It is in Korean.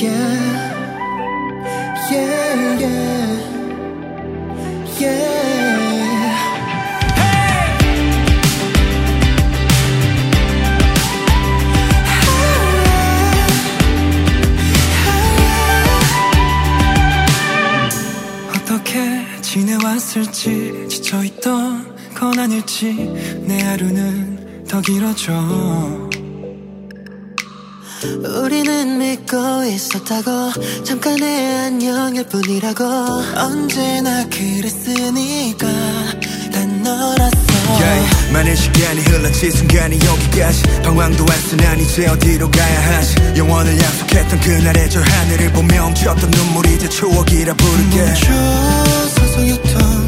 yeah, yeah, yeah, yeah. 어떻게 지내왔을지 지쳐있던 건 아닐지 내 하루는 더 길어져. 우리는 믿고 있었다고 잠깐의 안녕일 뿐이라고 언제나 그랬으니까 난 너라서 yeah, 많은 시간이 흘렀지 순간이 여기까지 방황도 했어 난 이제 어디로 가야 하지 영원을 약속했던 그날의 저 하늘을 보며 멈췄던 눈물이 이제 추억이라 부를게 멈춰서서 였던